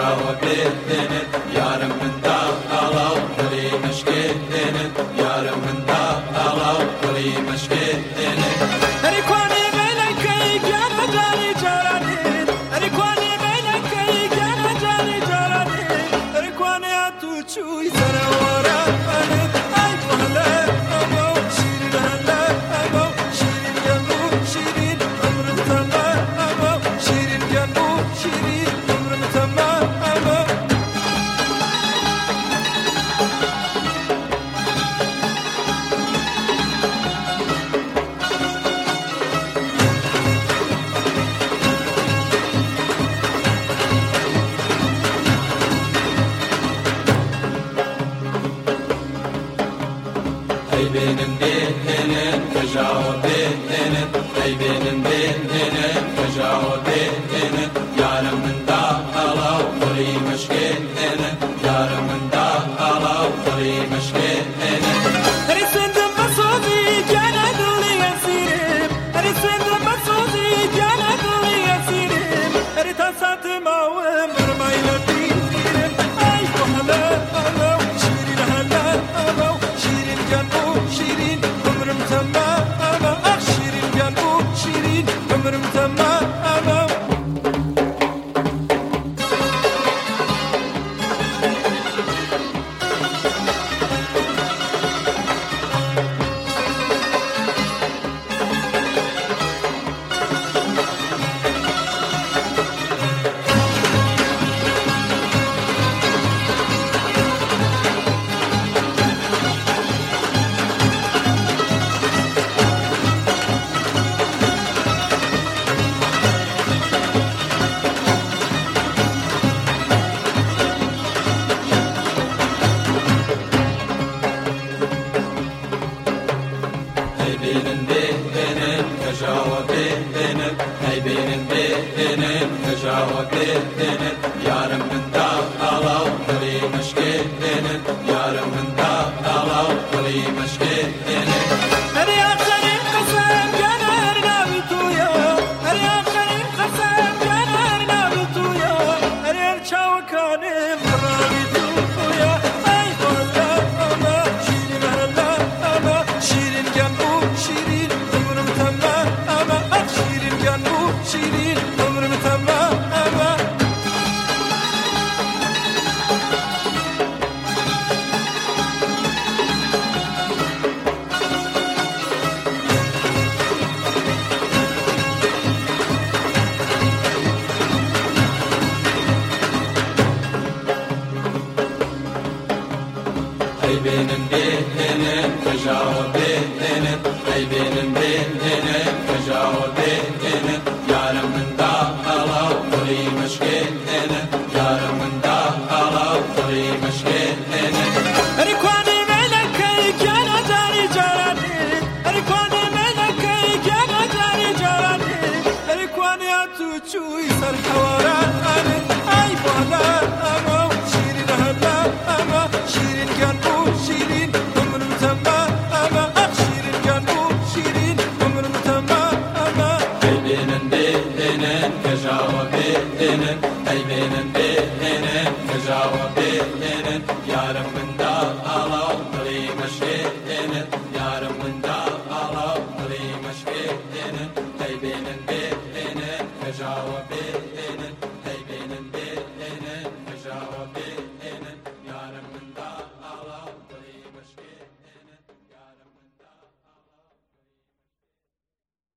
كجاوة بيهنن يارم من داو ألاو ولي مشكيهنن يارم من داو ألاو ولي مشكيهنن أريكواني ملكي جانا جاني جارانين أريكواني ملكي جانا جاني جارانين أريكواني أتوچوي سراورا أي بوهلا أبو شيرين هلا أبو شيرين جنبو شيرين عمر متما أبو شيرين جنبو شيرين عمر متما أبو أي بينن بيهنن كجاوة بيهنن أي بينن بيهنن كجاوة بيهنن يارم من داو ألاو ولي مشكيهنن يارم من داو ألاو ولي مشكيهنن أريسند مسوزي جانا دولي يسيرم أريسند مسوزي جانا دولي يسيرم أريتا ساتما ومرما يلبيرم أي بوهلا ألو شيرين هلا ألو شيرين جنبو شيرين عمر متما ألو شيرين جنبو شيرين عمر متما ألو أي بينن بيهنن كجاوة بيهنن أي بينن بيهنن كجاوة بيهنن يارم من داو ألاو ولي مشكيهنن يارم من داو ألاو ولي مشكيهنن أريا خليل قسم جانا أرنابي تويا أريا خليل قسم جانا أرنابي تويا أريا الشاوكاني مرابي تويا أي بولا أما شيرين هلا أما شيرين جنبو شيرين عمر متما أما شيرين جنبو شيرين عمر متما أما أي بينن بيهنن كجاوة بيهنن أي بينن بيهنن كجاوة بيهنن يارم من داو ألاو ولي مشكيهنن يارم من داو ألاو ولي مشكيهنن أريكواني ملكي جانا جاني جارانين أريكواني ملكي جانا جاني جارانين أريكواني أتوچوي سرحوارا أي بولا أمو شيرين هلا أما شيرين جنبو شيرين عمر متما أما شيرين جنبو شيرين عمر متما أما أي بينن بيهنن كجاوة بيهنن أي بينن بيهنن كجاوة بيهنن يارم من داو ألاو ولي مشكيهنن يارم من داو ألاو ولي مشكيهنن أي بينن بيهنن كجاوة بيهنن